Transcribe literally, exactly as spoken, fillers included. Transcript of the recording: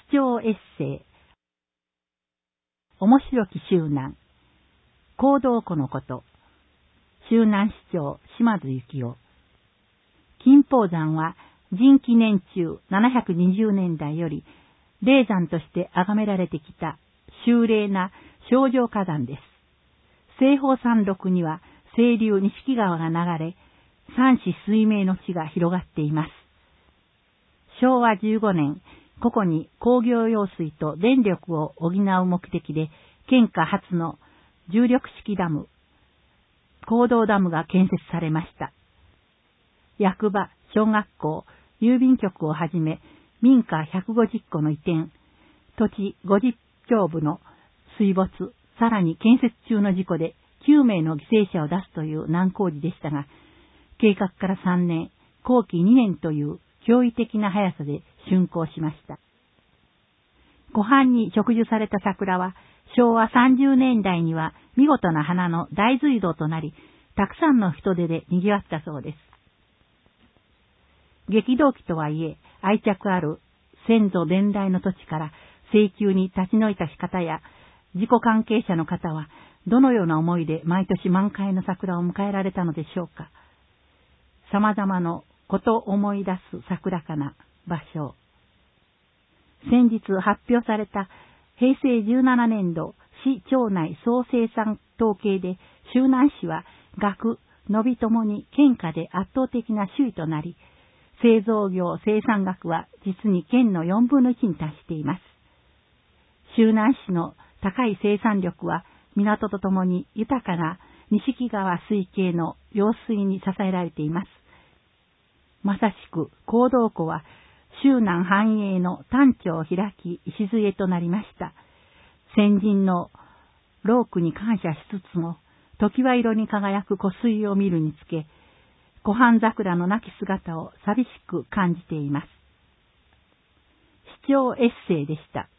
市長エッセイ、面白き周南、行動湖のこと、周南市長島津幸雄。金峰山は仁紀年中ななひゃくにじゅうねんだいより霊山として崇められてきた秀麗な清浄火山です。西方山麓には清流錦川が流れ、山紫水明の地が広がっています。しょうわじゅうごねん、ここに工業用水と電力を補う目的で、県下初の重力式ダム、行動ダムが建設されました。役場、小学校、郵便局をはじめ、民家ひゃくごじゅっこの移転、土地ごじゅっちょうぶの水没、さらに建設中の事故できゅうめいの犠牲者を出すという難工事でしたが、計画からさんねん、工期にねんという驚異的な速さで竣工しました。湖畔に植樹された桜は、しょうわさんじゅうねんだいには見事な花の大隧道となり、たくさんの人出で賑わったそうです。激動期とはいえ、愛着ある先祖伝来の土地から永久に立ち退いた方や、自己関係者の方は、どのような思いで毎年満開の桜を迎えられたのでしょうか。様々なことを思い出す桜かな場所。先日発表されたへいせいじゅうななねんど市町内総生産統計で、周南市は学、伸びともに県下で圧倒的な首位となり、製造業生産額は実に県のよんぶんのいちに達しています。周南市の高い生産力は港とともに豊かな錦川水系の用水に支えられています。まさしく行動湖は周南繁栄の端緒を開き礎となりました。先人の労苦に感謝しつつも、常盤色に輝く湖水を見るにつけ、湖畔桜の亡き姿を寂しく感じています。市長エッセイでした。